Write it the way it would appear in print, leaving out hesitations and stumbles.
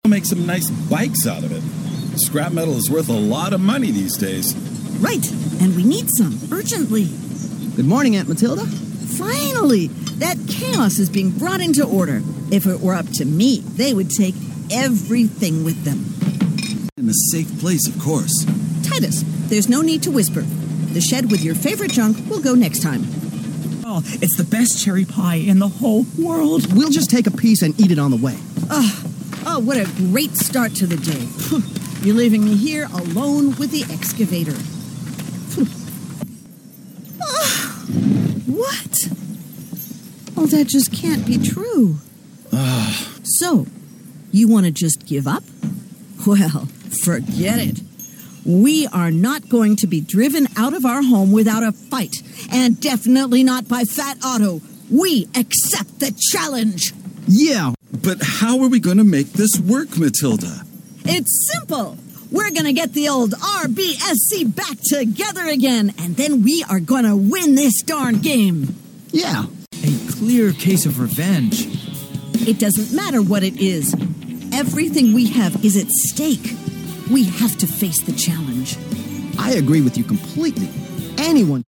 make some nice bikes out of it. Scrap metal is worth a lot of money these days. Right, and we need some, urgently. Good morning, Aunt Matilda. Finally! That chaos is being brought into order. If it were up to me, they would take everything with them. In a safe place, of course. Titus, there's no need to whisper. The shed with your favorite junk will go next time. Oh, it's the best cherry pie in the whole world. We'll just take a piece and eat it on the way. Oh, what a great start to the day. You're leaving me here alone with the excavator. What? Oh, that just can't be true. So, you want to just give up? Well, forget it. We are not going to be driven out of our home without a fight, and definitely not by Fat Otto. We accept the challenge. Yeah. But how are we going to make this work, Matilda? It's simple. We're going to get the old RBSC back together again, and then we are going to win this darn game. Yeah. A clear case of revenge. It doesn't matter what it is. Everything we have is at stake. We have to face the challenge. I agree with you completely. Anyone